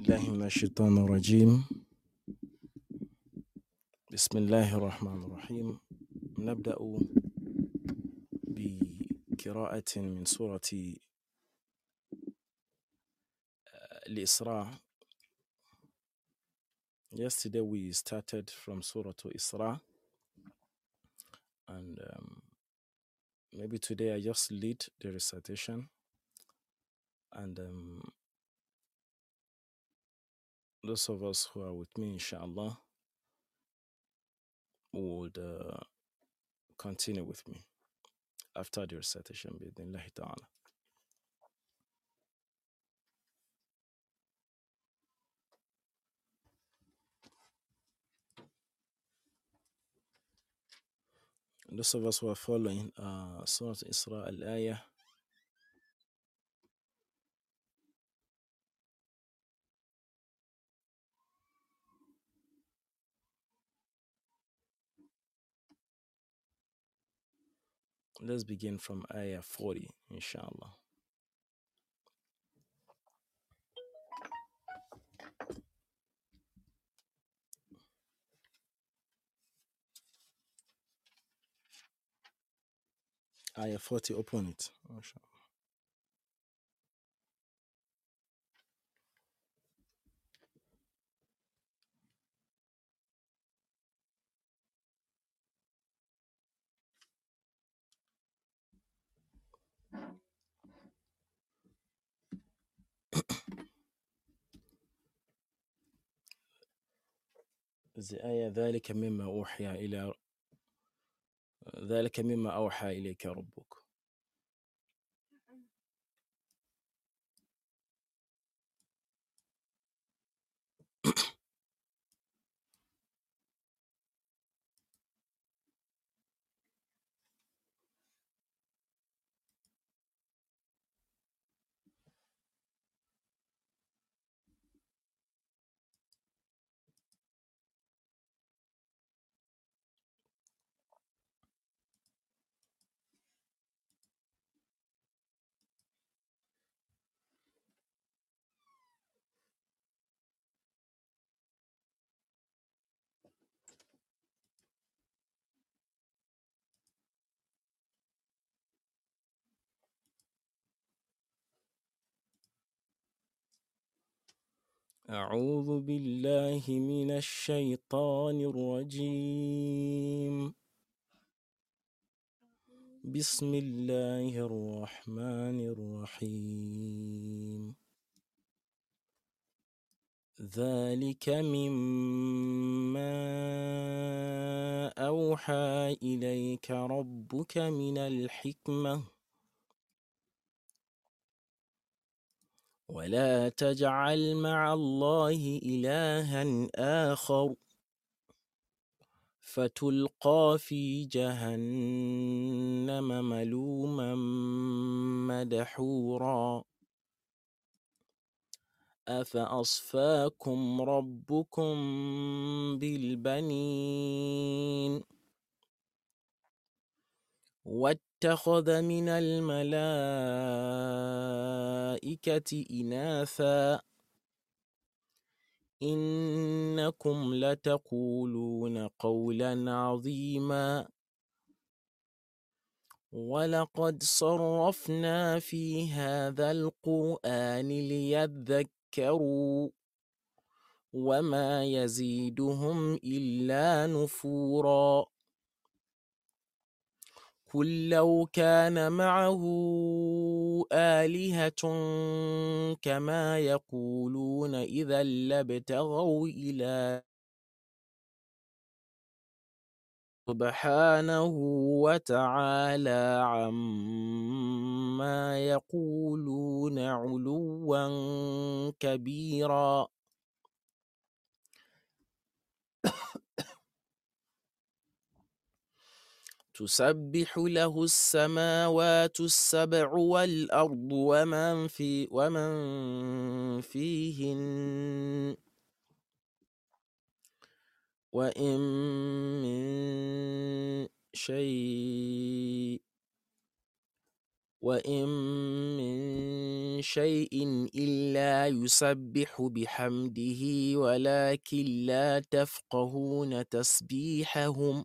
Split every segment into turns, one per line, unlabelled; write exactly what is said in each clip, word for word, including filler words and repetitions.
بالله من الشيطان الرجيم. بسم الله الرحمن الرحيم. نبدأ بقراءة من سورة الإسراء. Yesterday we started from Surah Isra, and um, maybe today I just lead the recitation, and um, those of us who are with me, inshallah, would uh, continue with me after the recitation, بإذن ta'ala. Those of us who are following uh, Surah Isra al-Ayah, let's begin from Ayah forty, inshallah. Ayah forty, open it. Inshallah. The ayah ذلك مما أوحي إلى ذلك مما أوحى إليك ربك. أعوذ بالله من الشيطان الرجيم. بسم الله الرحمن الرحيم. ذلك مما أوحى إليك ربك من الحكمة ولا تجعل مع الله إلها آخر فتلقى في جهنم ملوما مدحورا. أفأصفاكم ربكم بالبنين واتخذ من الملائكة إناثا إنكم لتقولون قولا عظيما. ولقد صرفنا في هذا القرآن ليذكروا وما يزيدهم إلا نفورا. قل لو كان معه آلهة كما يقولون إذا لابتغوا إلى سبحانه وتعالى عما يقولون علوا كبيرا. تسبح له السماوات السبع والأرض ومن في ومن فيهن وإن من شيء وإن من شيء إلا يسبح بحمده ولكن لا تفقهون تسبيحهم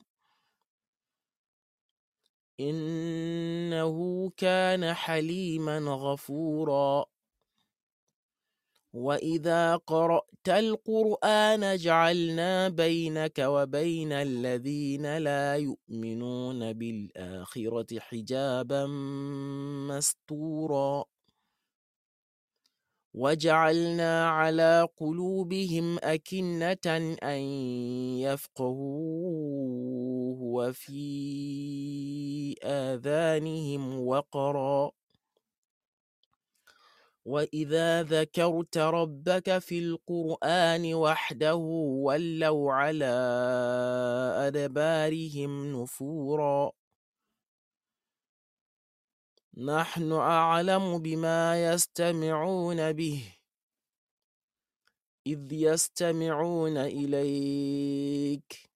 إنه كان حليما غفورا. وإذا قرأت القرآن جعلنا بينك وبين الذين لا يؤمنون بالآخرة حجابا مستورا وجعلنا على قلوبهم أكنة أن يفقهوه وفي آذانهم وقرا وإذا ذكرت ربك في القرآن وحده ولوا على أدبارهم نفورا. نحن أعلم بما يستمعون به إذ يستمعون إليك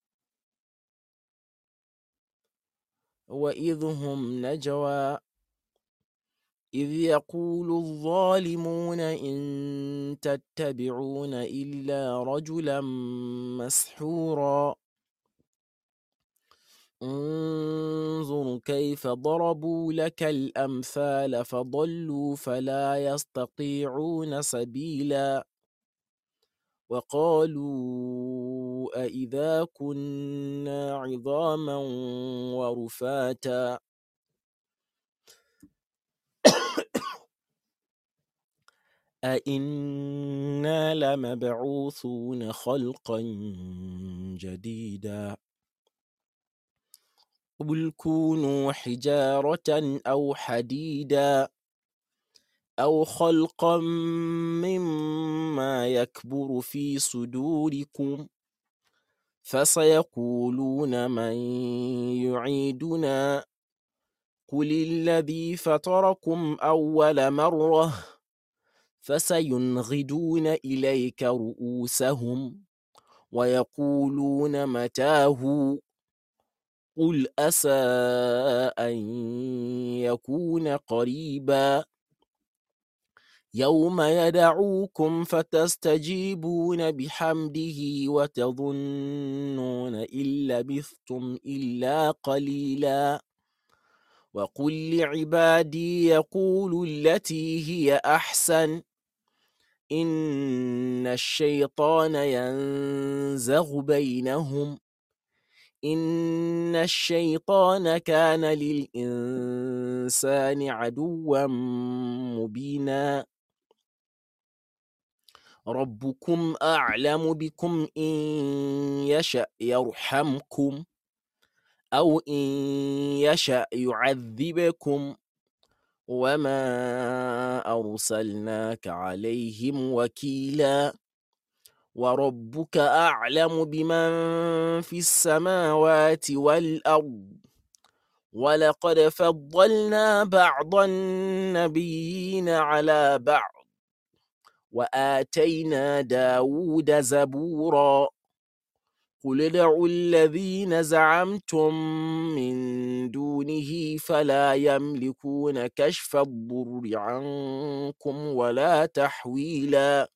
وإذ هم نجوى إذ يقول الظالمون إن تتبعون إلا رجلا مسحورا انظر كيف ضربوا لك الأمثال فضلوا فلا يستطيعون سبيلا وقالوا أإذا كنا عظاما ورفاتا أإنا لمبعوثون خلقا جديدا قل كونوا حجارة أو حديدا أو خلقا مما يكبر في صدوركم فسيقولون من يعيدنا قل الذي فطركم أول مرة فسينغضون إليك رؤوسهم ويقولون متاه قل عسى أن يكون قريبا يوم يدعوكم فتستجيبون بحمده وتظنون إن لبثتم إلا قليلا وقل لعبادي يقولوا التي هي أحسن إن الشيطان ينزغ بينهم إن الشيطان كان للإنسان عدوا مبينا ربكم أعلم بكم إن يشأ يرحمكم أو إن يشأ يعذبكم وما أرسلناك عليهم وكيلا وربك أعلم بمن في السماوات والأرض ولقد فضلنا بعض النبيين على بعض وآتينا داود زبورا قل ادعوا الذين زعمتم من دونه فلا يملكون كشف الضر عنكم ولا تحويلا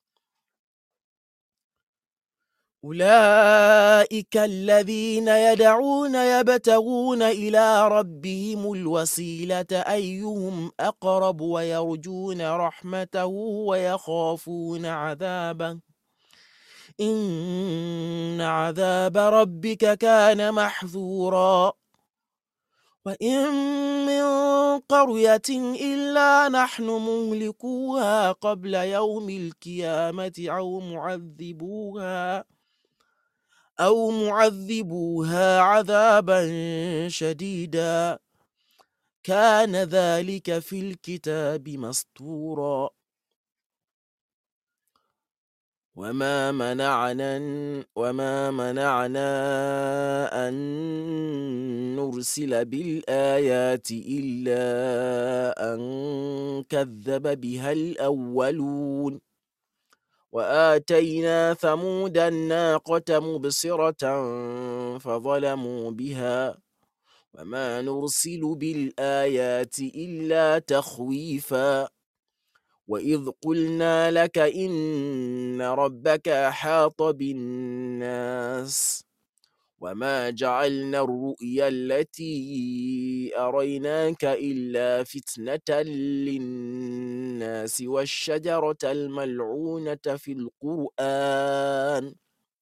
أولئك الذين يدعون يبتغون إلى ربهم الوسيلة أيهم أقرب ويرجون رحمته ويخافون عذابه إن عذاب ربك كان محذورا وإن من قرية إلا نحن مهلكوها قبل يوم القيامة أو معذبوها أو معذبوها عذابا شديدا كان ذلك في الكتاب مسطورا وما منعنا وما منعنا أن نرسل بالآيات إلا أن كذب بها الأولون وآتينا ثمود الناقة مبصرة فظلموا بها
وما نرسل بالآيات إلا تخويفا وإذ قلنا لك إن ربك أحاط بالناس وما جعلنا الرؤيا التي أريناك إلا فتنة للناس والشجرة الملعونة في القرآن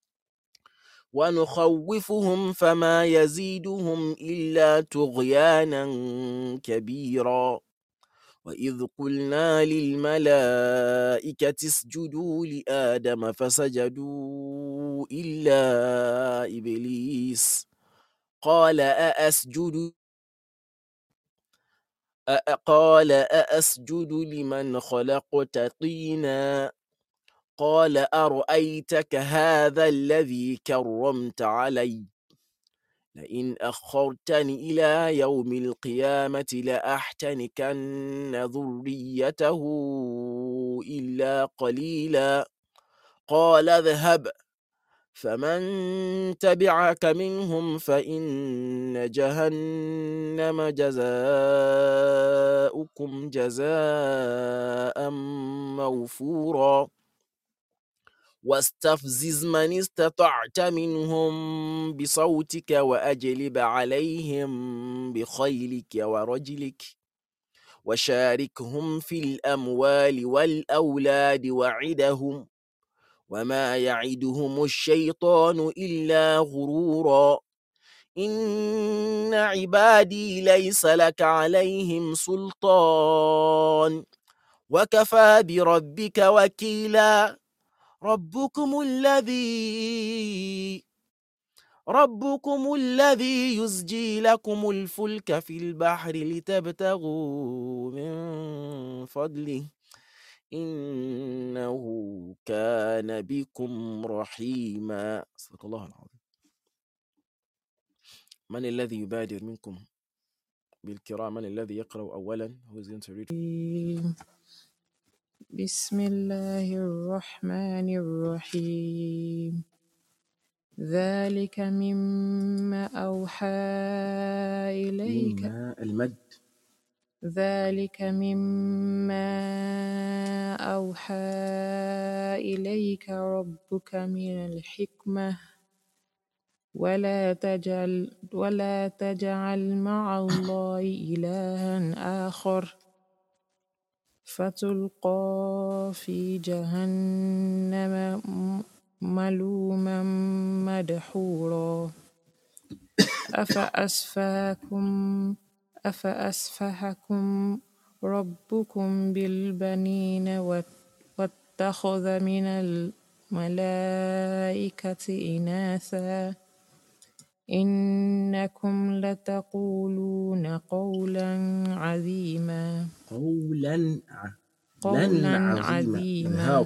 ونخوفهم فما يزيدهم إلا طغيانا كبيرا وإذ قلنا للملائكة اسجدوا لآدم فسجدوا إلا إبليس قال أأسجد قال أأسجد لمن خلقت طينا قال أرأيتك هذا الذي كرمت علي لئن أخرتني إلى يوم القيامة لأحتنكن ذريته إلا قليلا قال اذهب فمن تبعك منهم فإن جهنم جزاؤكم جزاء موفورا واستفزز من استطعت منهم بصوتك وأجلب عليهم بخيلك ورجلك وشاركهم في الأموال والأولاد وعدهم وما يعدهم الشيطان إلا غرورا إن عبادي ليس لك عليهم سلطان وكفى بربك وكيلا ربكم الذي ربكم الذي يزجي لكم الفلك في البحر لتبتغوا من فضله إنه كان بكم رحيما صدق الله العظيم. من الذي يبادر منكم بالقراءة؟ من الذي يقرأ أولا؟ Who is going to read?
بسم الله الرحمن الرحيم ذلك مما أوحى إليك
مما المد
ذلك مما أوحى إليك ربك من الحكمة ولا تجعل ولا تجعل مع الله إلها آخر فتلقى في جهنم ملوما مدحورا أفأسفهكم أفأسفهكم ربكم بالبنين واتخذ من الملائكة إناثا إنكم لتقولون قولا عظيما
قولا
قولا
عظيما
عظيما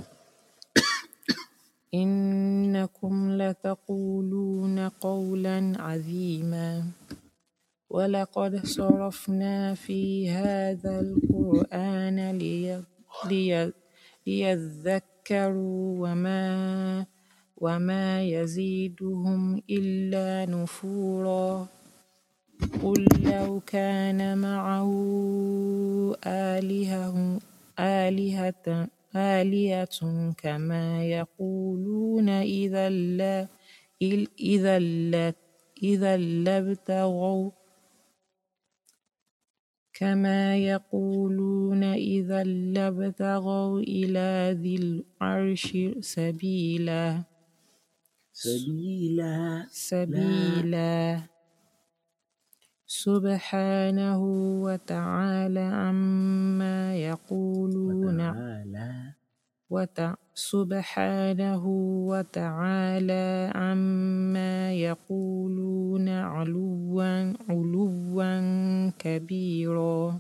إنكم لتقولون قولا عظيما ولقد صرفنا في هذا القرآن لي لي ليذكروا وما وما يزيدهم إلا نفورا قل لو كان معه آلهة آلهة آلهة كما يقولون إذا لا إذا لا إذا لابتغوا كما يقولون إذا لابتغوا إلى ذي العرش سبيلا
سبيلا
سبيلا سبحانه وتعالى عما يقولون
وتعالى
وتع سبحانه وتعالى عما يقولون علوا علوا كبيرا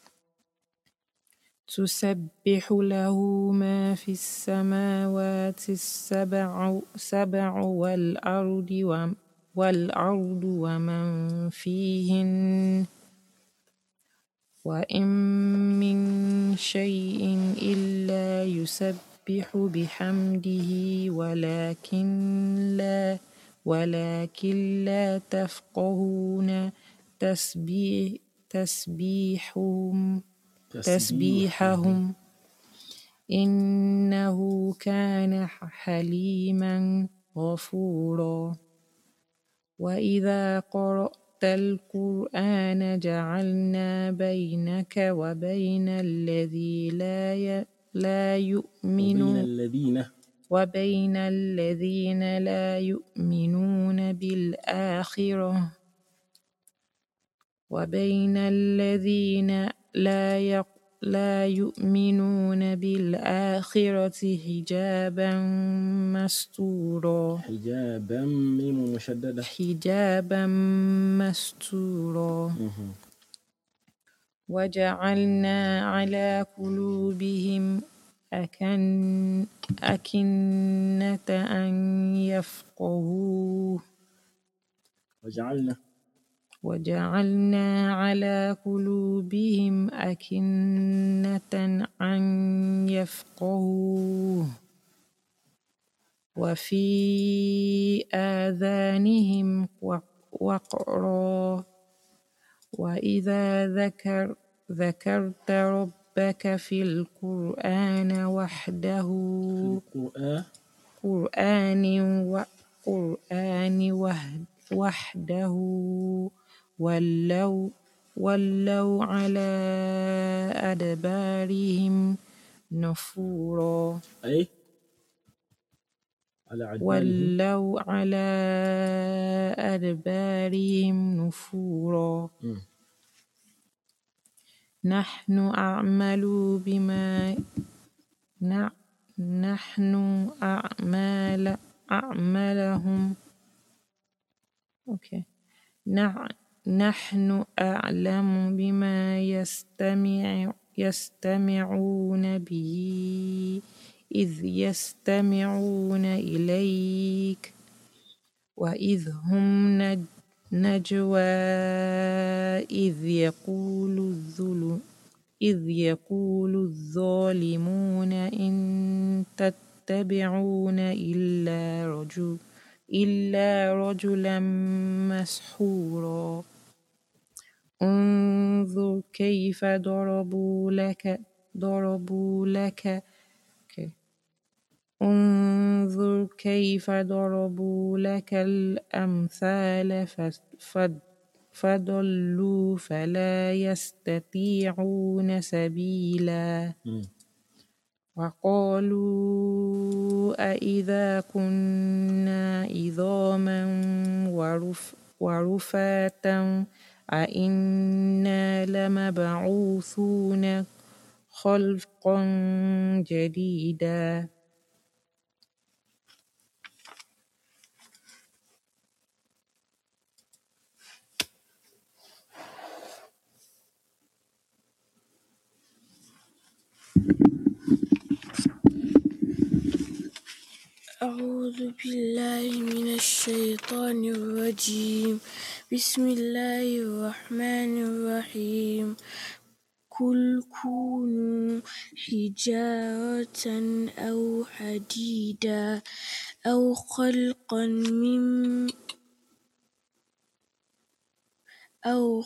تسبح له ما في السماوات السبع سبع والأرض وما والأرض ومن فيهن وإن من شيء إلا يسبح بحمده ولكن لا ولكن لا تفقهون تسبيح تسبيحهم
تسبيح
تسبيحهم إنه كان حليما غفورا وإذا قرأت القرآن جعلنا بينك وبين الذي لا ي... لا
وبين
يؤمنون
الذين
وبين الذين لا يؤمنون بالآخرة وبين الذين لا يق... لا يؤمنون بالآخرة حجابا مستورا
حجابا ميم مشددة
حجابا مستورا
مهم.
وجعلنا على قلوبهم أكن أكنة أن يفقهوه
وجعلنا
وجعلنا على قلوبهم أكنة أن يفقهوه وفي آذانهم وقرا وإذا ذكر ذكرت ربك في القرآن وحده
القرآن
قرآن وقرآن وحد- وحده ولوا ولوا على أدبارهم نفورا
أي على عدبانهم
ولوا على أدبارهم نفورا
مم.
نحن أعمل بما ن- نحن أعمال أعمالهم أوكي نع- نحن أعلم بما يستمع يستمعون به إذ يستمعون إليك وإذ هم نج- نجوى إذ يقول الظلم إذ يقول الظالمون إن تتبعون إلا رجل إلا رجلا مسحورا انظر كيف ضربوا لك ضربوا لك okay. انظر كيف ضربوا لك الأمثال فس- فد- فضلوا فلا يستطيعون سبيلا
مم.
وقالوا أإذا كنا عظاما ورف ورفاتا أإنا لمبعوثون خلقا جديدا
أعوذ بالله من الشيطان الرجيم بسم الله الرحمن الرحيم قل كونوا حجارة أو حديدا أو خلقا من أو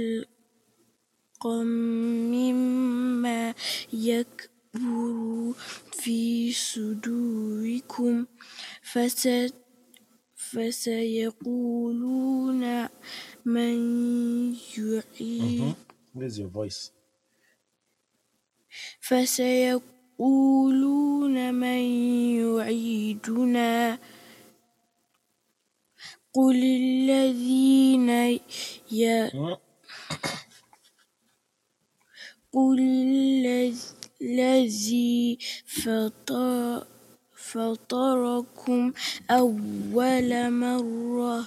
خلقا مما يكبر في صدوركم فس- فسيقولون من يعيد
Mhm. Raise your voice.
فسيقولون من يعيدنا قل الذين ي...
Mm.
قل الذي فطر فطركم أول مرة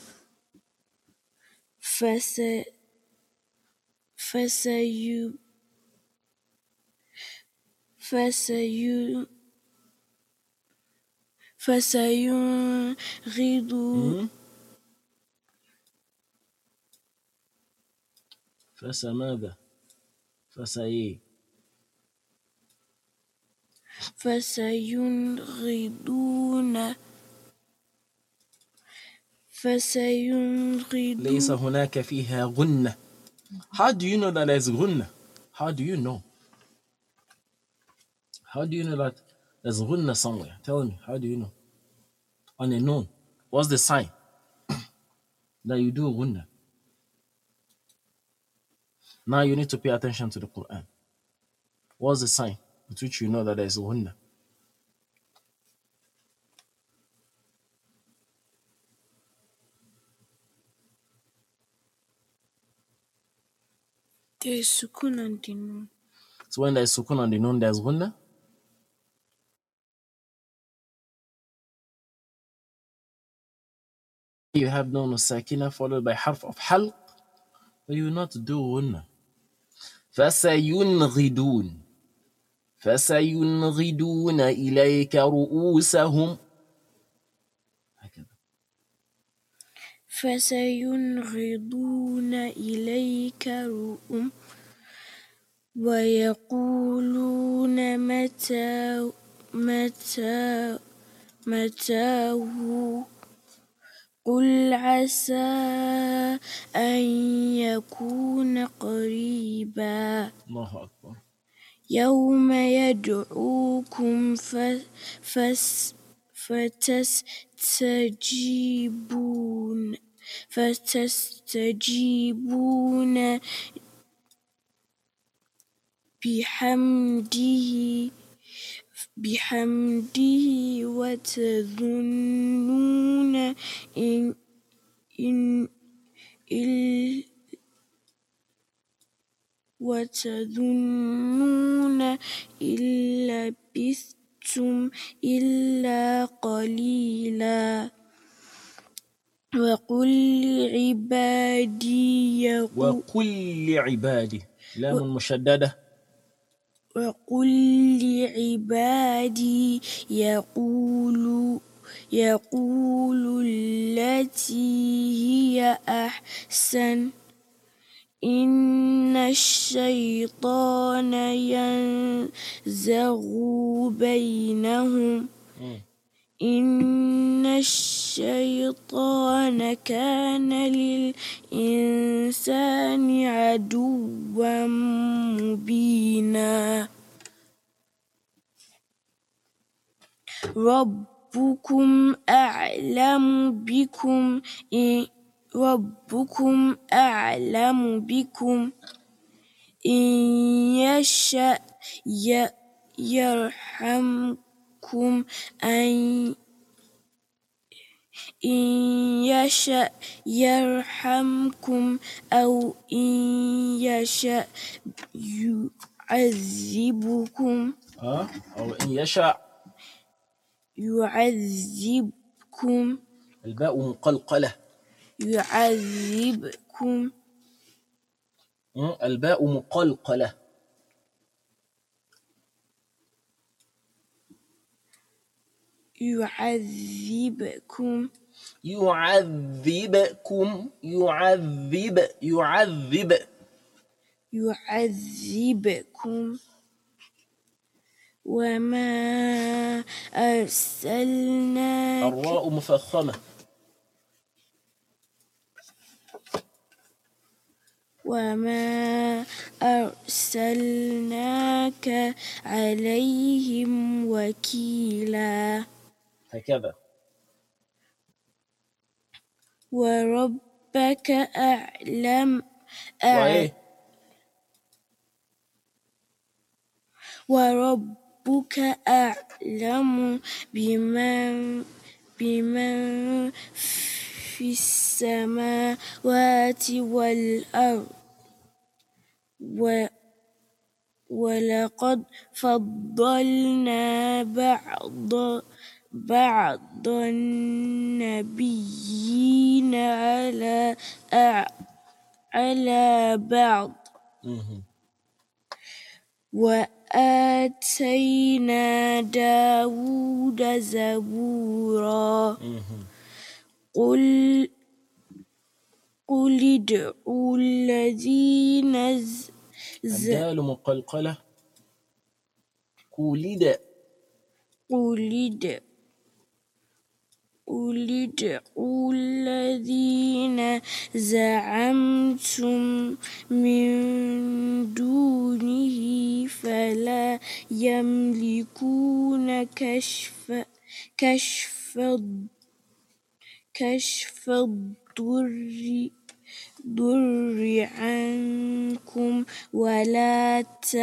فس فسي فسي فسينغض
Mm. فسماذا فسي
فسينغضون فسينغضون.
ليس هناك فيها غنة. How do you know that there's غنة? How do you know? How do you know that there's غنة somewhere? Tell me, how do you know? On a noun, what's the sign that you do غنة? Now you need to pay attention to the Quran. What's the sign with which you know that there's غنة?
There is sukun on the noon.
So when there's sukun on the noun, there's غنة. You have noun sakina followed by harf of halq, but you will not do غنة. فسينغضون فسينغضون إليك رؤوسهم. هكذا.
فسينغضون إليك رؤوسهم ويقولون متى متى متاه قل عسى أن يكون قريبا.
الله أكبر.
يوم يدعوكم فتستجيبون فتستجيبون بحمده بحمده وتظنون إن إن إل وتظنون إن لبثتم إلا قليلا. وقل لعبادي يقول
وقل لعبادي لام مشددة.
وقل لعبادي يقول يقول التي هي أحسن إن الشيطان ينزغ بينهم إن الشيطان كان للإنسان عدوا مبينا. ربكم أعلم بكم إن ربكم أعلم بكم إن يشأ يرحمكم أن إن يشأ يرحمكم أو إن يشأ يعذبكم
ها أو إن يشاء
يعذبكم.
الباء مقلقلة.
يعذبكم
الباء مقلقلة.
يعذبكم
يعذبكم يعذب يعذب
يعذبكم وما أرسلناك
الراء مفخمة.
وما أرسلناك عليهم وكيلا.
هكذا.
وربك أعلم
وإيه؟
وربك أعلم بمن بمن في السماوات والأرض و ولقد فضلنا بعض بعض النبيين على على بعض وآتينا داود زبورا. قل قل ادعوا الذين
الدال مقلقلة. قولد
قل قل ادعوا الذين زعمتم من دونه فلا يملكون كشف كشف كشف الضر ضر عنكم ولا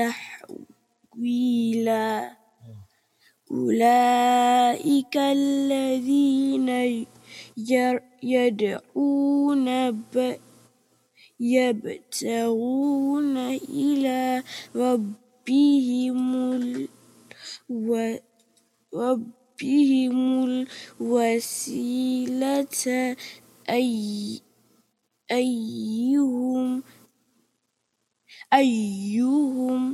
تحويلا أولئك الذين يدعون يبتغون إلى ربهم ربهم الوسيلة أي أيهم أيهم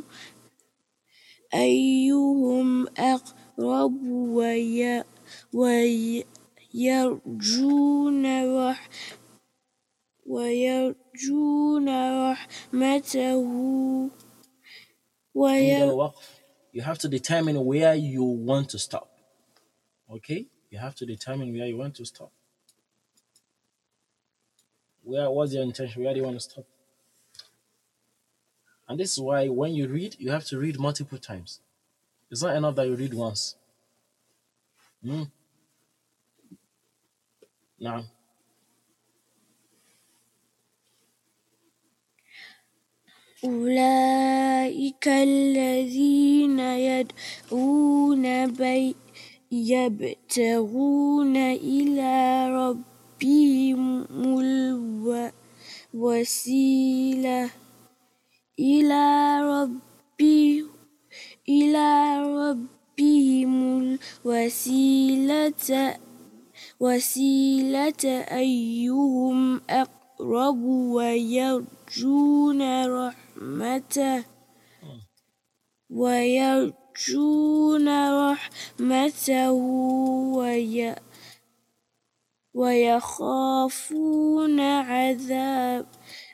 أيهم أقرب وي ويرجون رح ويرجون رحمته
عند الوقف you have to determine where you want to stop. Okay, you have to determine where you want to stop. Where was your intention? Where do you want to stop? And this is why when you read, you have to read multiple times. It's not enough that you read once. Mm. Now,
أولئك الذين يدعون بي يبتغون إلى ربهم الوسيلة إلى ربهم إلى ربهم الوسيلة وسيلة أيهم أقرب ويرجون رحمته ويرجون رحمته وي ويخافون عذاب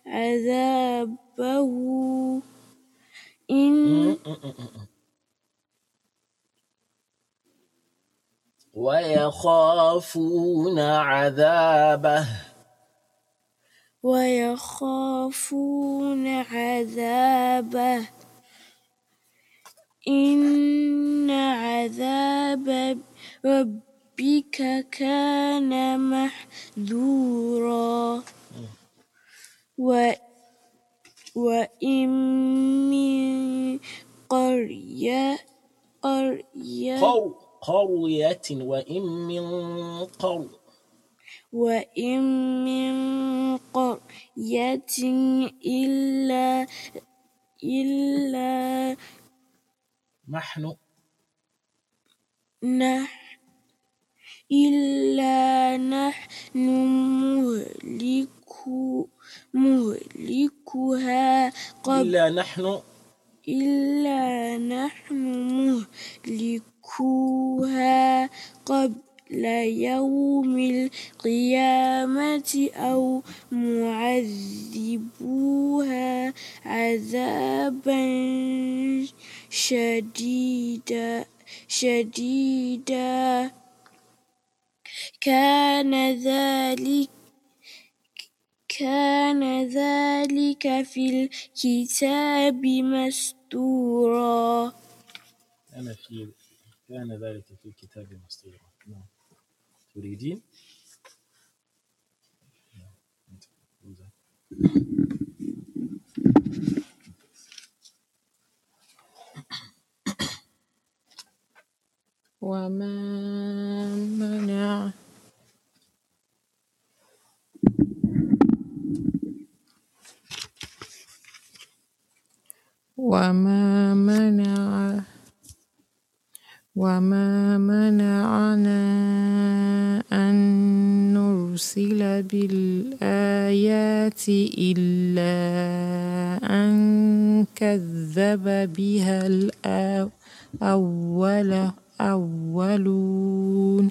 عذابه إن
ويخافون عذابه
ويخافون عذابه إن عذاب ربك كان محذورا و وإن من قرية قرية
قرية وإن من قر
وإن من قرية إلا إلا
نحن
نحن إلا نحن مهلك مهلكها قبل
إلا نحن
إلا نحن مهلكوها قبل يوم القيامة أو معذبوها عذابا شديدا شديدا كان ذلك كان ذلك في الكتاب مسطورا.
كان في كان ذلك في الكتاب مسطورا. نعم. تريدين؟
وما منع وما منع وما منعنا أن نرسل بالآيات إلا أن كذب بها الأول أولون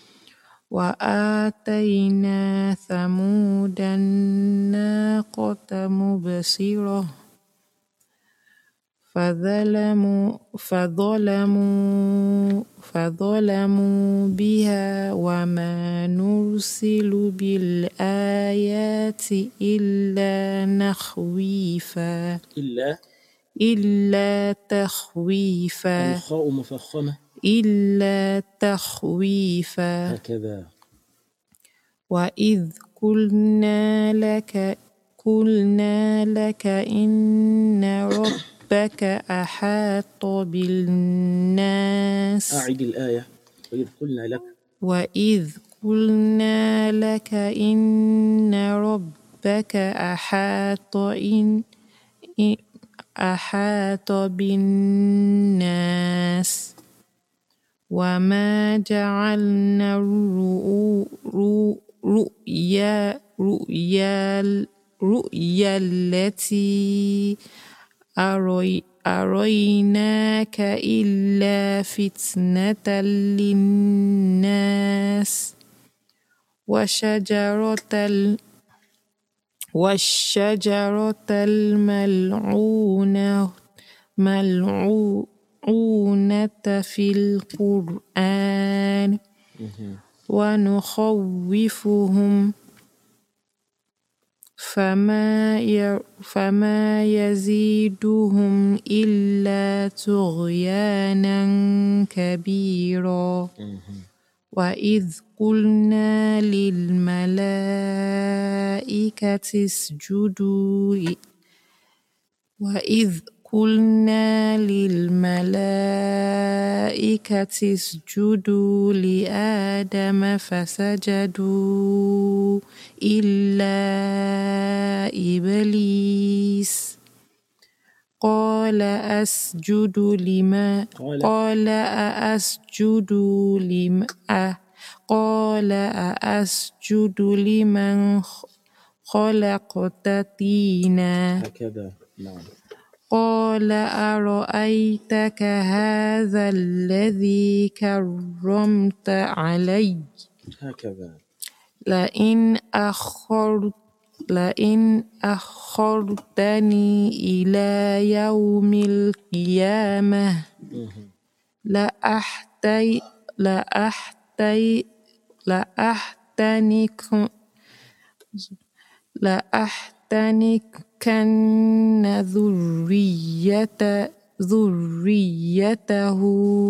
وآتينا ثمود الناقة مبصرة فظلموا فظلموا فظلموا بها وما نرسل بالآيات إلا نخويفا
إلا
إلا تخويفا
الخاء مفخمة
إلا تخويفا
هكذا.
وإذ قلنا لك قلنا لك إن ربك أحاط بالناس
أعد الآية. وإذ قلنا لك
وإذ قلنا لك إن ربك أحاط إن إن- أحاط بالناس وما جعلنا الرؤو- رؤ- رؤيا رؤيا رؤيا التي أري أريناك إلا فتنة للناس وشجرة ال والشجرة الملعونة ملعونة في القرآن ونخوفهم فما ي... فما يزيدهم إلا طغيانا كبيرا وإذ قلنا للملائكة اسجدوا ل- وإذ قلنا للملائكة اسجدوا لآدم فسجدوا إلا إبليس قال أسجد لما
قال
قال أأسجد لما أ- قال أأسجد لمن خ- خلقت طينا
هكذا. نعم.
قال أرأيتك هذا الذي كرمت علي
هكذا.
لئن أخرت لئن أخرتني إلى يوم القيامة لأحتي لأحتي لأحتنك لأحتنكن ذرية ذريته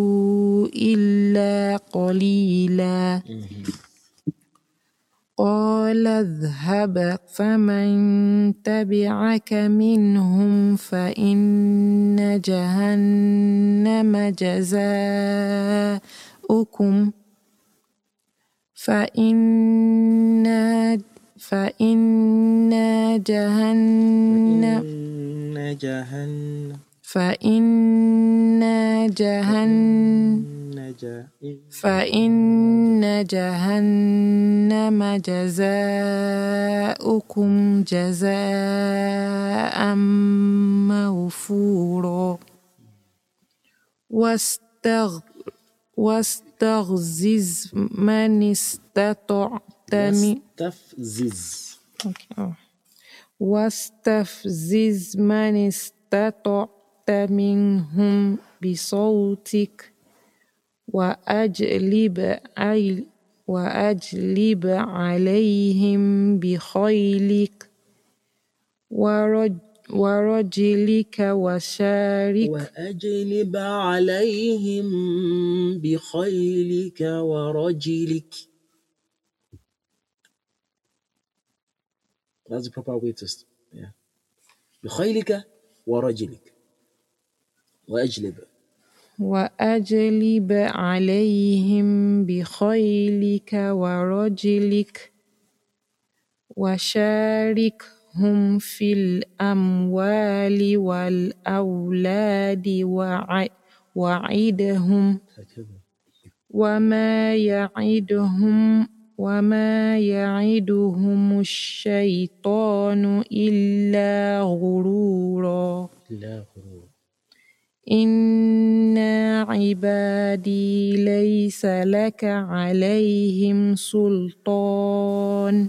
إلا قليلا قال اذهب فمن تبعك منهم فإن جهنم جزاؤكم فإن فإن جهنم
إن جهنم
فإن جهنم
إن جه-
فإن جهنم جزاؤكم جزاء موفورا واستغ واستغزز من استطعت من
واستفزز
واستفزز من استطعت منهم بصوتك وأجلب عل- وأجلب عليهم بخيلك ورج ورجلك وشارك
وأجلب عليهم بخيلك ورجلك. That's the proper way to st- yeah. بخيلك ورجلك وأجلب
وأجلب عليهم بخيلك ورجلك وشاركهم في الأموال والأولاد وع- وعدهم
هكذا.
وما يعدهم وما يعدهم الشيطان إلا غرورا
لا غرور.
إن عبادي ليس لك عليهم سلطان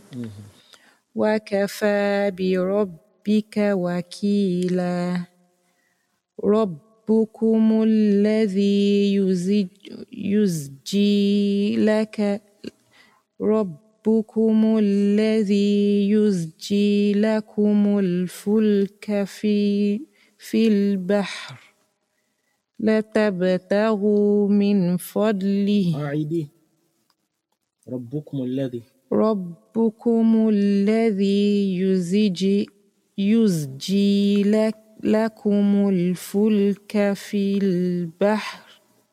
وكفى بربك وكيلا ربكم الذي يزج يزجي لك ربكم الذي يزجي لكم الفلك في في البحر لتبتغوا من فضله
أعيدي ربكم الذي
ربكم الذي يزجي يزجي لك لكم الفلك في البحر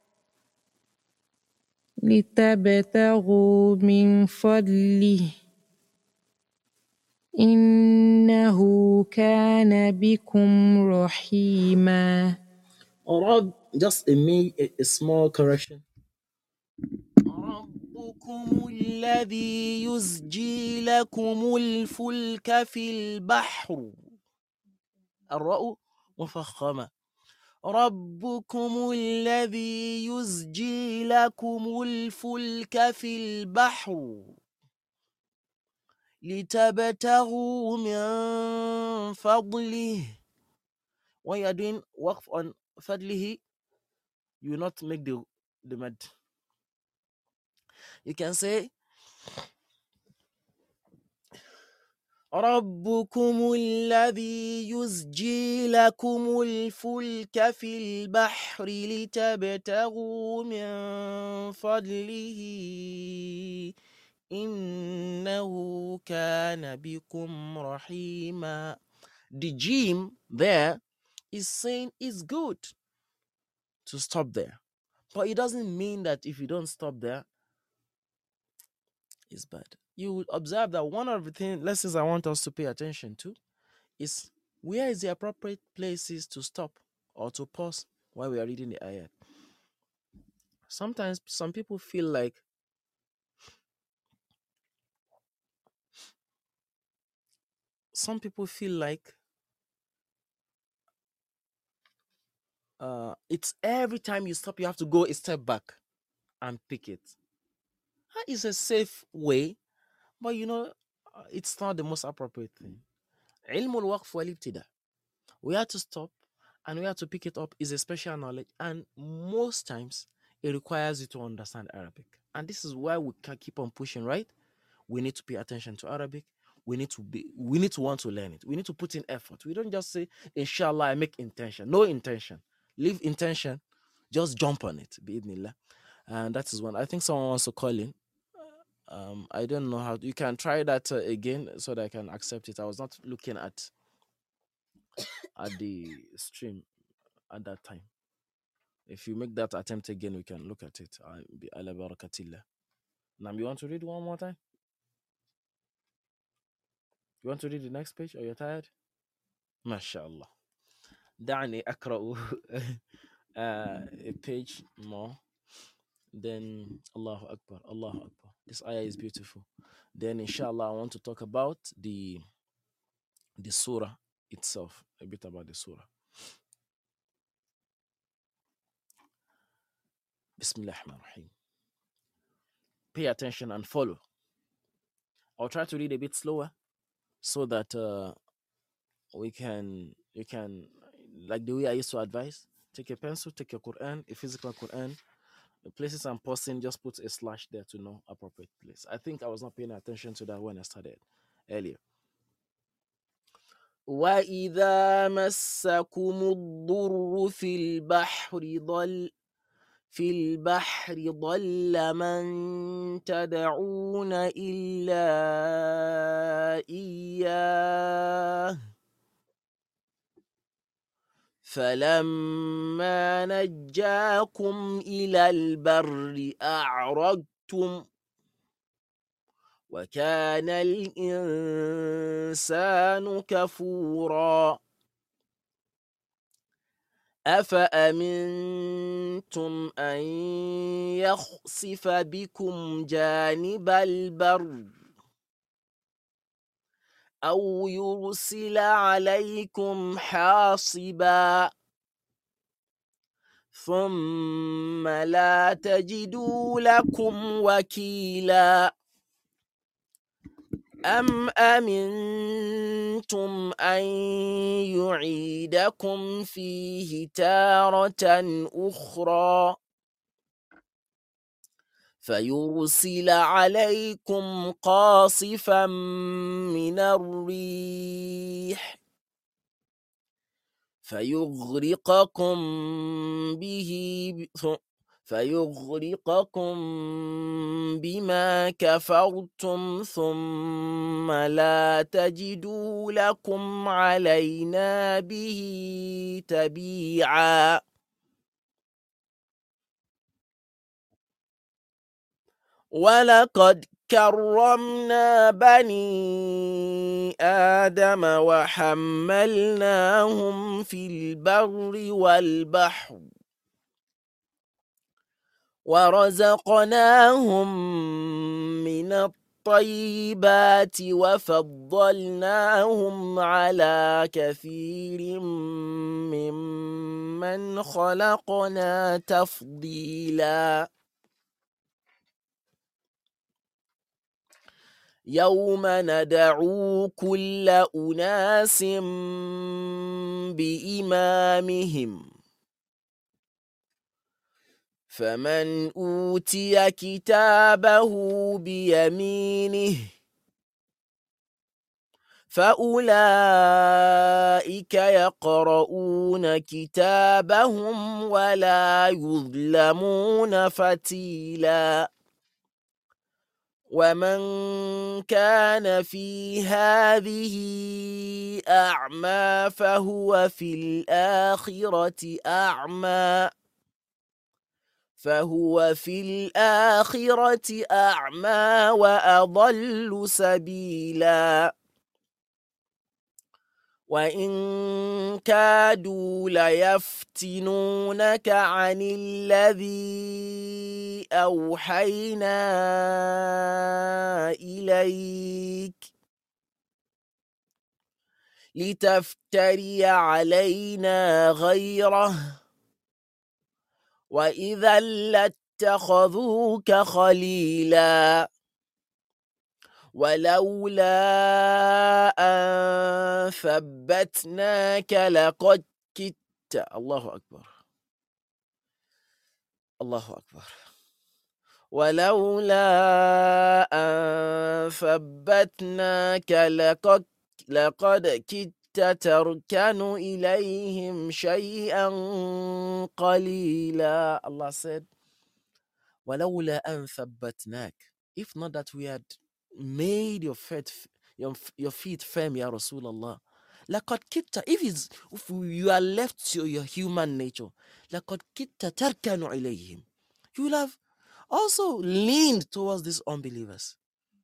لتبتغوا من فضله إنه كان بكم رحيما.
رب just a, me, a, a small correction. ربكم الذي يزجي لكم الفلك في البحر الراء مفخمة. ربكم الذي يزجي لكم الفلك في البحر لتبتغوا من فضله. When you are doing work on فضله, you not make the, the mad. You can say ربكم الذي يزجي لكم الفلك في البحر لتبتغوا من فضله إنه كان بكم رحيما. The jim there is saying it's good to stop there, but it doesn't mean that if you don't stop there, it's bad. You will observe that one of the things, lessons I want us to pay attention to is where is the appropriate places to stop or to pause while we are reading the ayat. Sometimes some people feel like some people feel like uh, it's every time you stop, you have to go a step back and pick it. That is a safe way, but you know, it's not the most appropriate thing. علم الوقف والابتداء. We have to stop and we have to pick it up is a special knowledge, and most times it requires you to understand Arabic. And this is why we can keep on pushing, right? We need to pay attention to Arabic. We need to be we need to want to learn it. We need to put in effort. We don't just say, Inshallah, I make intention. No intention. Leave intention. Just jump on it. Bi'idhnillah. And that is one. I think someone wants to call in. Um, I don't know how. You can try that uh, again so that I can accept it. I was not looking at at the stream at that time. If you make that attempt again, we can look at it. Ala barakatillah. Now, you want to read one more time? You want to read the next page, or you're tired? MashaAllah. دعني أقرأ a page more. Then Allahu Akbar, Allahu Akbar. This ayah is beautiful. Then inshallah I want to talk about the the surah itself, a bit about the surah. Bismillahirrahmanirrahim. Pay attention and follow. I'll try to read a bit slower so that uh, we can, you can, like the way I used to advise, take a pencil, take your Quran, a physical Quran. The places I'm posting, just put a slash there to know appropriate place. I think I was not paying attention to that when I started earlier. وَإِذَا مَسَّكُمُ الضُّرُّ فِي الْبَحْرِ ضَلَّ في البحر ضل من تدعون إلا إياه فلما نجاكم إلى البر أعرضتم وكان الإنسان كفورا أفأمنتم أن يخسف بكم جانب البر أو يرسل عليكم حاصبا ثم لا تجدوا لكم وكيلا. أم أمنتم أن يعيدكم فيه تارة أخرى فيرسل عليكم قاصفا من الريح فيغرقكم به فيغرقكم بما كفرتم ثم لا تجدوا لكم علينا به تبيعا. ولقد كرمنا بني آدم وحملناهم في البر والبحر ورزقناهم من الطيبات وفضلناهم على كثير ممن خلقنا تفضيلا. يوم ندعو كل أناس بإمامهم فمن أوتي كتابه بيمينه فأولئك يقرؤون كتابهم ولا يظلمون فتيلا. ومن كان في هذه أعمى فهو في الآخرة أعمى فهو في الآخرة أعمى وأضل سبيلا. وإن كادوا ليفتنونك عن الذي أوحينا إليك لتفتري علينا غيره وإذا لاتخذوك خليلا. ولولا أن ثبتناك لقد كدت الله أكبر الله أكبر ولولا أن ثبتناك لقد لقد كدت تركن إليهم شيئا قليلا. Allah said, ولولا أن ثبتناك, if not that we had made your feet your, your feet firm, Ya Rasulullah. لقد كدت, if, it's, if you are left to your human nature, لقد كدت تركن إليهم, you will have also leaned towards these unbelievers.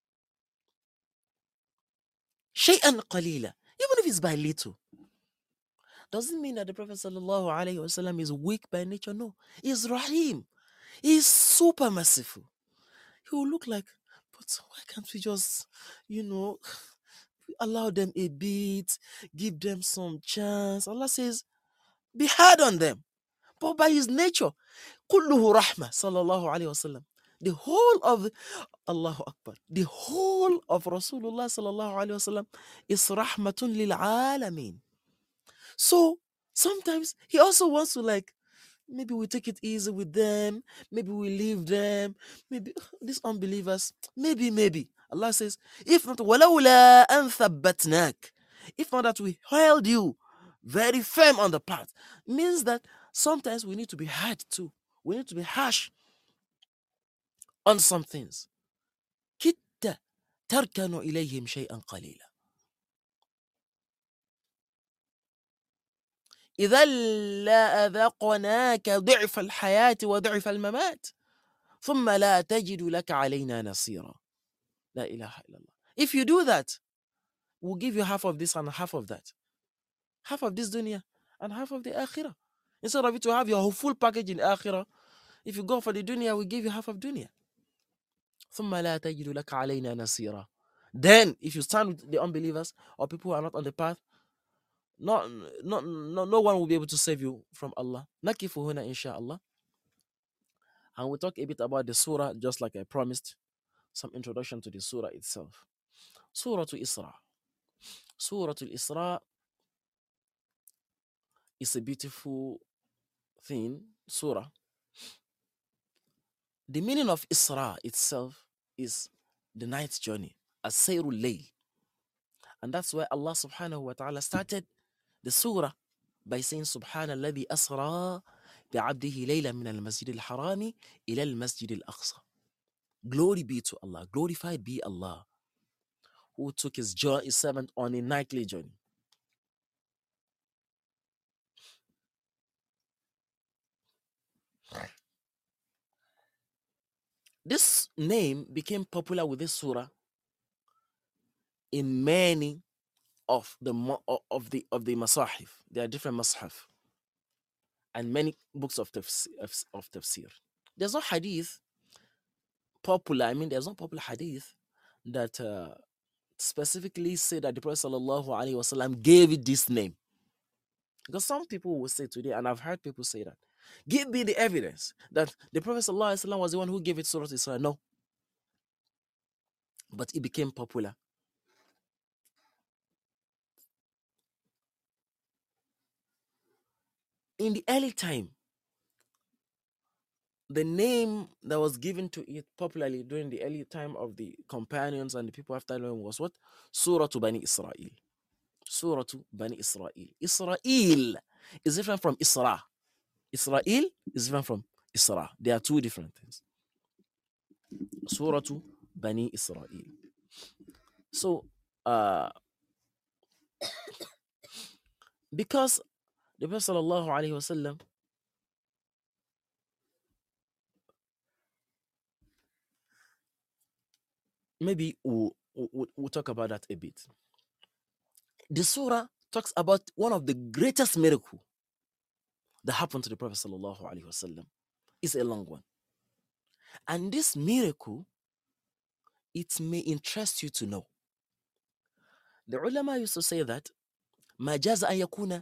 شيئا قليلا, even if it's by little. Doesn't mean that the Prophet sallallahu alaihi wasallam is weak by nature. No, he's Rahim. He's super merciful. He will look like, but why can't we just, you know, allow them a bit, give them some chance? Allah says, be hard on them. But by his nature, kulluhu rahmah, sallallahu alayhi wasallam. The whole of Allahu Akbar, the whole of Rasulullah sallallahu alayhi wasallam is rahmatun lil alameen. So sometimes he also wants to, like, maybe we take it easy with them, maybe we leave them, maybe these unbelievers, maybe, maybe. Allah says, if not, وَلَوْلَا أَن ثَبَّتْنَاكَ, if not that we held you very firm on the path, means that sometimes we need to be hard too. We need to be harsh on some things. كِدْتَ تَرْكَنُ إِلَيْهِمْ شَيْئًا قَلِيلًا إذا لأذقناك ضعف الحياة وضعف الممات ثم لا تجد لك علينا نصيرا. لا إله إلا الله. If you do that, we'll give you half of this and half of that. Half of this dunya and half of the akhirah. Instead of you to have your full package in akhirah, if you go for the dunya, we give you half of dunya. ثم لا تجد لك علينا نصيرا. Then, if you stand with the unbelievers or people who are not on the path, Not, not, no, no one will be able to save you from Allah. Nakifu huna inshallah. And we'll talk a bit about the surah, just like I promised, some introduction to the surah itself. Surah Isra. Surah Isra is a beautiful thing, surah. The meaning of Isra itself is the night journey, as-sayrul layl. And that's why Allah subhanahu wa ta'ala started the surah by saying Subhana alladhi asra bi'abdihi layla min al-masjid al-harami ila al-masjid al-aqsa. Glory be to Allah, glorified be Allah, who took his, journey, his servant on a nightly journey. This name became popular with this surah in many of the of the of the masahif. There are different masahif and many books of tafsir, of tafsir. There's no hadith popular. I mean, there's no popular hadith that uh, specifically say that the Prophet sallallahu alaihi wasallam gave it this name. Because some people will say today, and I've heard people say that, give me the evidence that the Prophet sallallahu alaihi wasallam was the one who gave it Surah Isra. No, but it became popular. In the early time, the name that was given to it popularly during the early time of the companions and the people after them was what? Surah Bani Israel. Surah Bani Israel. Israel is different from Isra. Israel is different from Isra. They are two different things. Surah Bani Israel. So, uh, because the Prophet sallallahu alaihi wasallam maybe we'll, we'll, we'll talk about that a bit. The surah talks about one of the greatest miracles that happened to the Prophet sallallahu alaihi wasallam. It's a long one. And this miracle, it may interest you to know. The ulama used to say that ما جاز أن يكون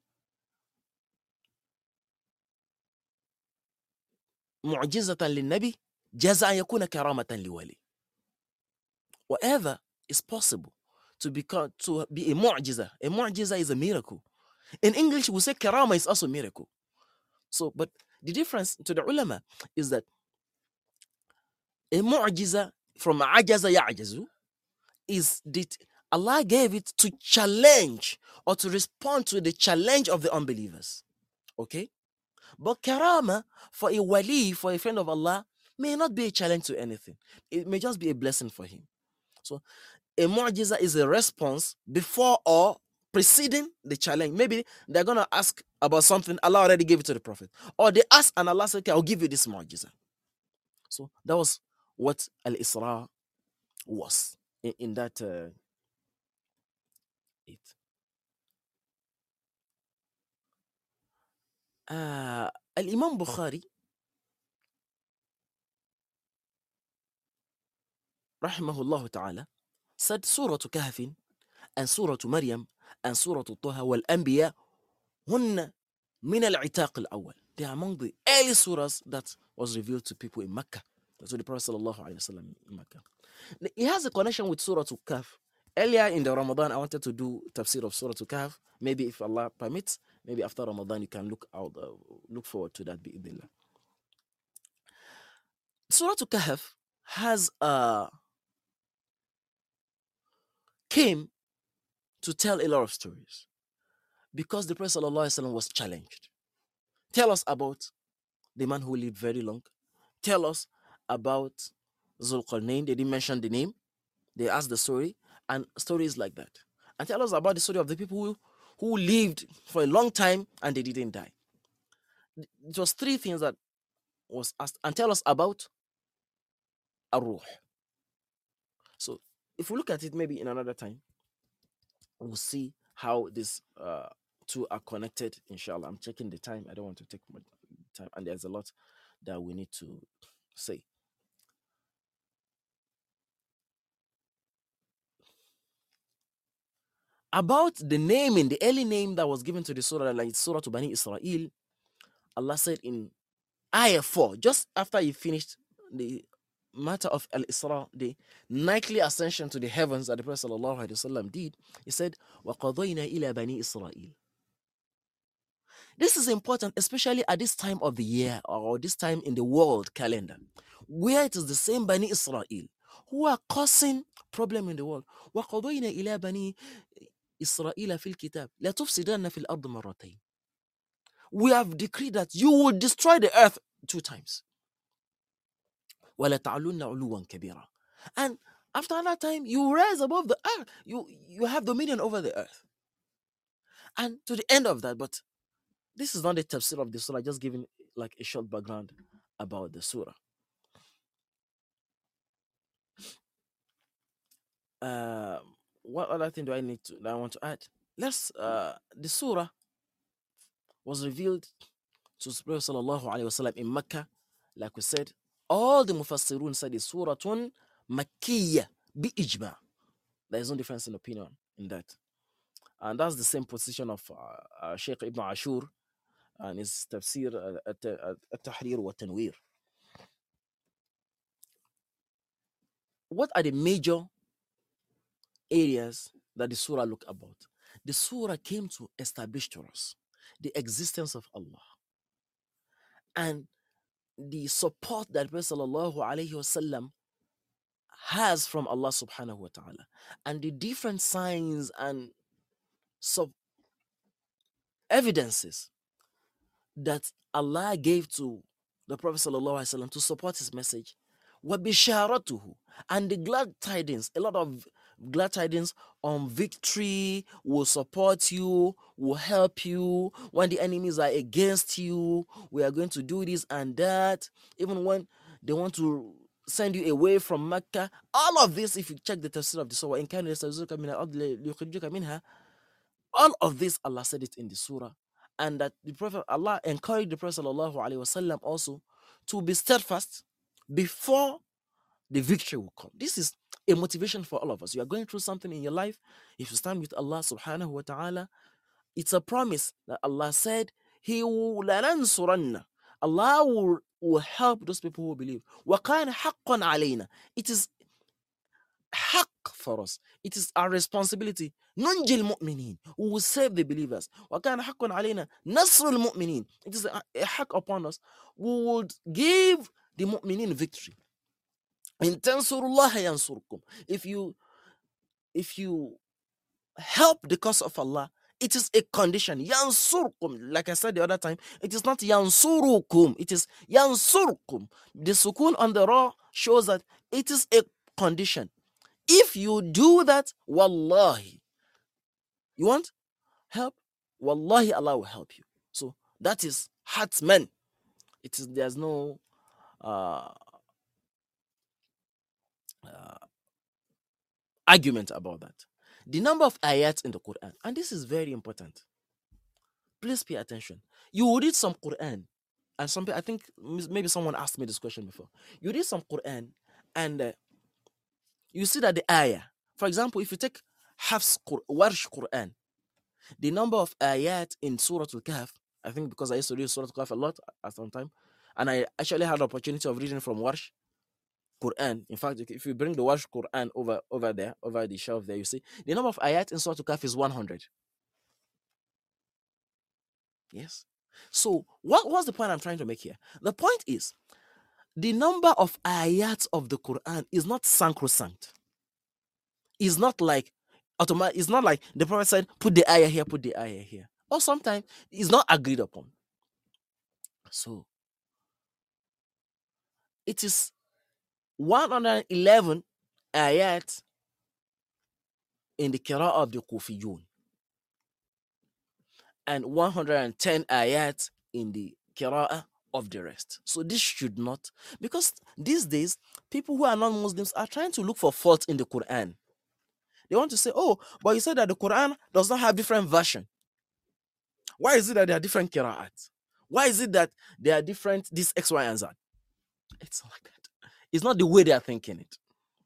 معجزة للنبي جاز أن يكون كرامة لولي. Whatever is possible to become to be a mu'jiza. A mu'jiza is a miracle. In English, we say karama is also a miracle. So, but the difference to the ulama is that a mu'jiza from ajaza ya'jazu is that Allah gave it to challenge or to respond to the challenge of the unbelievers. Okay? But karama for a wali, for a friend of Allah, may not be a challenge to anything. It may just be a blessing for him. So a mu'jiza is a response before or preceding the challenge. Maybe they're going to ask about something, Allah already gave it to the Prophet. Or they ask and Allah said, okay, I'll give you this mu'jiza. So that was what Al-Isra was in, in that uh, it. Uh, Al-Imam Bukhari rahimahullah ta'ala said Surah Kahf and Surah Maryam and Surah Taha wal Anbiya hunna min al-itaq al-awwal. They are among the early surahs that was revealed to people in Mecca. That's what the Prophet sallallahu alaihi wasallam in Mecca. It has a connection with Surah Kahf. Earlier in the Ramadan, I wanted to do tafsir of Surah Kahf. Maybe if Allah permits, maybe after Ramadan you can look out, uh, look forward to that. Bi'idhnillah. Surah Kahf has uh, came to tell a lot of stories because the Prophet sallallahu alaihi wasallam was challenged. Tell us about the man who lived very long. Tell us about Zulqarnain. They didn't mention the name. They asked the story and stories like that. And tell us about the story of the people who, who lived for a long time and they didn't die. It was three things that was asked. And tell us about Ar-Ruh. So if we look at it maybe in another time, we'll see how these uh, two are connected, inshallah. I'm checking the time. I don't want to take much time. And there's a lot that we need to say. About the naming, the early name that was given to the surah, like Surah to Bani Israel, Allah said in Ayah four, just after he finished the matter of Al-Isra, the nightly ascension to the heavens that the Prophet ﷺ did, he said, وَقَضَيْنَا إِلَى بَنِي إِسْرَائِيل. This is important, especially at this time of the year or this time in the world calendar, where it is the same Bani Israel who are causing problem in the world. وَقَضَيْنَا إِلَى بَنِي إِسْرَائِيلَ فِي الْكِتَابِ لَتُفْسِدَنَّ فِي الْأَرْضِ مَرَّتَيْنِ. We have decreed that you will destroy the earth two times. وَلَتَعْلُنَّ عُلُوًا كَبِيرًا. And after that time, you rise above the earth. You, you have dominion over the earth. And to the end of that, but this is not the tafsir of the surah, just giving like a short background about the surah. Uh, what other thing do I need to, that I want to add? Let's, uh, the surah was revealed to Prophet sallallahu alaihi wasallam in Mecca. Like we said, all the mufassirun said it's suratun makkiyya bi ijma. There is no difference in opinion in that. And that's the same position of uh, uh, Sheikh Ibn Ashur and his tafsir uh, at-tahrir wa tanwir. What are the major areas that the surah look about? The surah came to establish to us the existence of Allah and the support that Prophet sallallahu alaihi wasallam has from Allah subhanahu wa ta'ala, and the different signs and sub evidences that Allah gave to the Prophet sallallahu alaihi wasallam to support his message. وَبِشَارَتُهُ, and the glad tidings, a lot of glad tidings on victory will support you, will help you when the enemies are against you. We are going to do this and that. Even when they want to send you away from Mecca, all of this, if you check the tafsir of the surah, in all of this, Allah said it in the surah, and that the Prophet, Allah encouraged the Prophet sallallahu alaihi wasallam also to be steadfast before the victory will come. This is a motivation for all of us. You are going through something in your life. If you stand with Allah subhanahu wa ta'ala, it's a promise that Allah said He will لَنَنْصُرَنَّ. Allah will, will help those people who believe. وَكَانَ حَقًّا عَلَيْنَا. It is haqq for us. It is our responsibility. نُنْجِي الْمُؤْمِنِينَ. We will save the believers. وَكَانَ حَقًّا عَلَيْنَا نَصْرُ الْمُؤْمِنِينَ. It is a, a haqq upon us. We will give the mu'minin victory. In tansurullah yansurkum. If you if you help the cause of Allah, it is a condition. Yansurkum. Like I said the other time, it is not yansurukum. It is yansurkum. The sukun on the ra shows that it is a condition. If you do that, wallahi, you want help? Wallahi, Allah will help you. So that is hatman. It is there's no uh, uh, argument about that. The number of ayats in the Quran, and this is very important. Please pay attention. You will read some Quran, and some I think maybe someone asked me this question before. You read some Quran, and uh, you see that the ayah, for example, if you take Hafs Warsh Quran, the number of ayat in Surah Al-Kahf, I think because I used to read Surah Al-Kahf a lot at some time, and I actually had the opportunity of reading from Warsh Quran. In fact, if you bring the Warsh Quran over, over there, over the shelf there, you see the number of ayat in Surah Al-Kahf is one hundred. Yes. So what was the point I'm trying to make here? The point is, the number of ayat of the Quran is not sacrosanct. It's not like automatic. It's not like the Prophet said, put the ayah here, put the ayah here. Or sometimes it's not agreed upon. So it is one hundred eleven ayat in the Qira'ah of the Kufiyun and one hundred ten ayat in the Qira'ah of the rest. So this should not, because these days people who are non-Muslims are trying to look for fault in the Quran. They want to say, oh, but you said that the Quran does not have different version. Why is it that there are different Qira'at? Why is it that there are different this X, Y, and Z? It's not like that. It's not the way they are thinking it.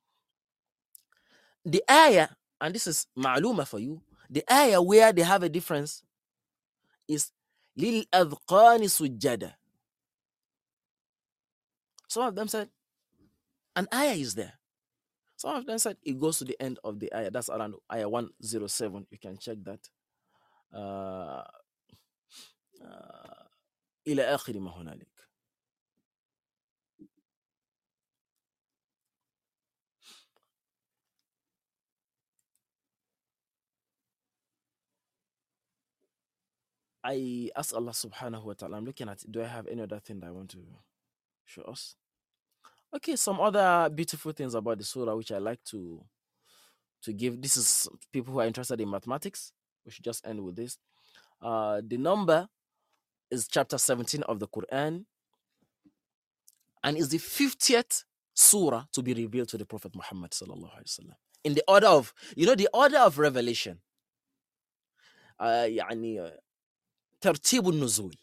The ayah, and this is ma'luma for you, the ayah where they have a difference is lil adqani sujjada. Some of them said An ayah is there. Some of them said it goes to the end of the ayah. That's around ayah one oh seven. You can check that. Uh, uh, إلى آخر ما هنالك. I ask Allah subhanahu wa ta'ala, I'm looking at it, do I have any other thing that I want to show us? Okay, some other beautiful things about the surah which I like to to give. This is people who are interested in mathematics. We should just end with this. Uh, the number is chapter seventeen of the Quran and is the fiftieth surah to be revealed to the Prophet Muhammad sallallahu alaihi wasallam. In the order of, you know, the order of revelation. Uh, يعني ترتيب النزول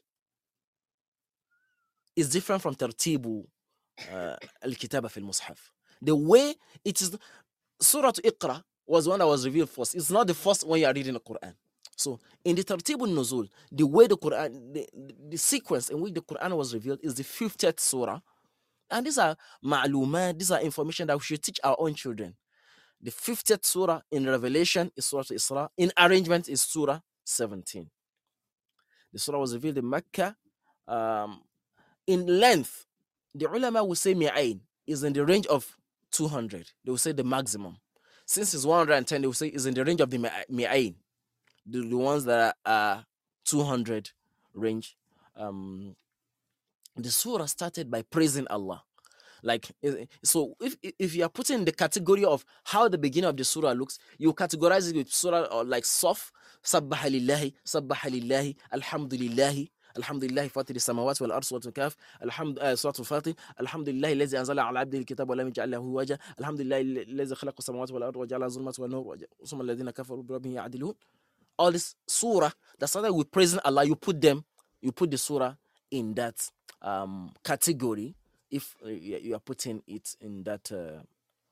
is different from ترتيب uh, الكتابة في المصحف. The way it is, Surah Iqra was one that was revealed first. It's not the first when you are reading the Quran. So in the Tartib al-Nuzul, the way the Quran, the, the sequence in which the Quran was revealed is the fiftieth surah. And these are ma'lumat, these are information that we should teach our own children. The fiftieth surah in Revelation is Surah Isra. In arrangement is Surah seventeen. The surah was revealed in Mecca. Um, in length, the ulama will say mi'ain is in the range of two hundred. They will say the maximum. Since it's one hundred ten, they will say is in the range of the mi'ain. The, the ones that are uh, two hundred range. Um, the surah started by praising Allah. Like, so if if you are putting the category of how the beginning of the surah looks, you categorize it with surah or like Saf, Sabbaha lillahi, Sabbaha lillahi, Alhamdulillahi, Alhamdulillahi fatir samawati wal ardi wa kaf, Alhamdulillah surah al-Fatir, Alhamdulillahi alladhi anzala ala abdihi al-kitaba wa lam yaj'al lahu wajha, Alhamdulillahi alladhi khalaqa samawati wal ardi wa ja'ala zulumati wan nur, thumma alladhina kafaru bi rabbihim ya'dilun. All this surah that started with praising Allah, you put them, you put the surah in that um category. If uh, you are putting it in that uh,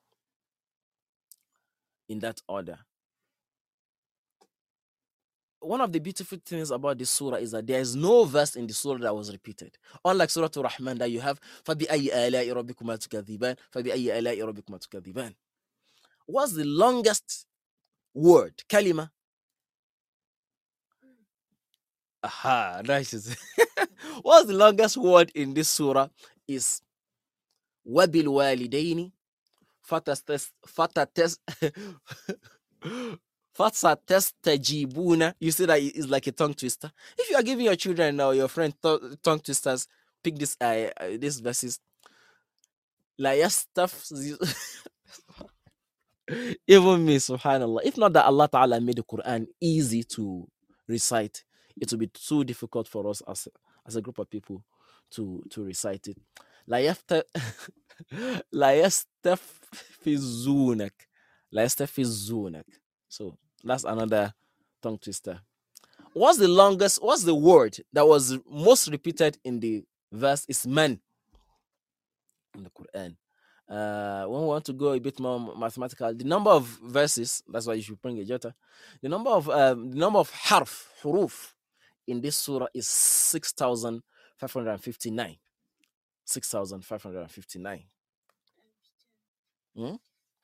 in that order. One of the beautiful things about this surah is that there is no verse in the surah that was repeated. Unlike Surah Ar-Rahman that you have فَبِأَيِّ آلَاءِ رَبِّكُمَا تُكَذِّبَانِ فَبِأَيِّ آلَاءِ رَبِّكُمَا تُكَذِّبَانِ. What's the longest word? Kalima. Aha, nice. What's the longest word in this surah is وَبِالْوَالِدَيْنِ فَتَتَسْ فَتَسْتَجِيبُونَ. You see that it's like a tongue twister. If you are giving your children or your friend tongue twisters, pick this uh, this verses. La yastaf. Even me, subhanallah. If not that Allah Ta'ala made the Quran easy to recite, it will be too difficult for us as, as a group of people to, to recite it. La yafta La yastafizunak. La yastafizunak. So that's another tongue twister. What's the longest, what's the word that was most repeated in the verse is man in the Quran. Uh, when we want to go a bit more mathematical, the number of verses, that's why you should bring a jota. The number of um, the number of harf, huruf in this surah is six thousand five hundred fifty-nine. six thousand five hundred fifty-nine. Hmm?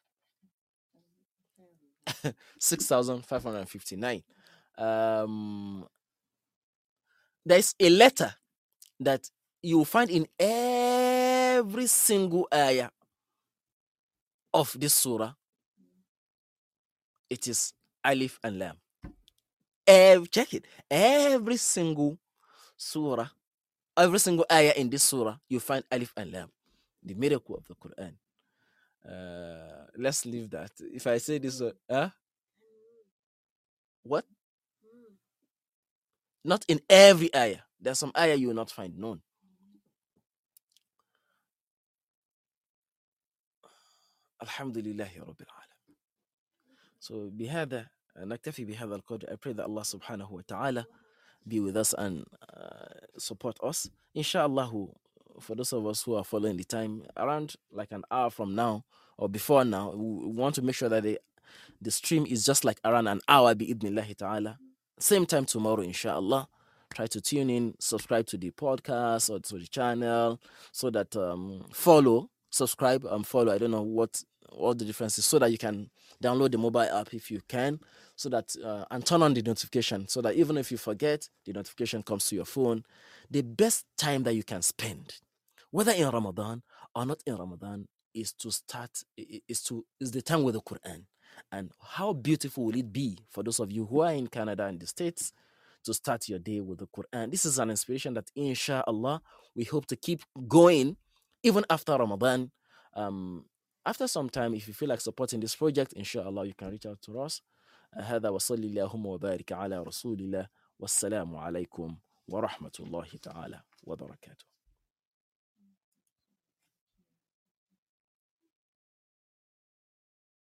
six thousand five hundred fifty-nine. Um, there's a letter that you will find in every single ayah of this surah. It is alif and lam. Every, check it. Every single surah, every single ayah in this surah, you find alif and lam. The miracle of the Quran. Uh, let's leave that. If I say this, uh, huh? What? Not in every ayah. There's some ayah you will not find known. Alhamdulillahi Rabbil Alam. So بهذا نكتفي بهذا القدر. I pray that Allah subhanahu wa ta'ala be with us and uh, support us. Inshallah, for those of us who are following the time, around like an hour from now or before now, we want to make sure that the, the stream is just like around an hour bi-idhnillahi ta'ala. Same time tomorrow, inshallah. Try to tune in, subscribe to the podcast or to the channel so that um, follow subscribe and follow. I don't know what what the difference is, so that you can download the mobile app if you can, so that uh, and turn on the notification, so that even if you forget, the notification comes to your phone. The best time that you can spend, whether in Ramadan or not in Ramadan, is to start is to is the time with the Quran. And how beautiful will it be for those of you who are in Canada and the States to start your day with the Quran. This is an inspiration that, inshallah, we hope to keep going even after Ramadan. Um, after some time, if you feel like supporting this project, inshallah, you can reach out to us. هذا وصلي اللهم وبارك على رسول الله والسلام عليكم ورحمة الله تعالى وبركاته.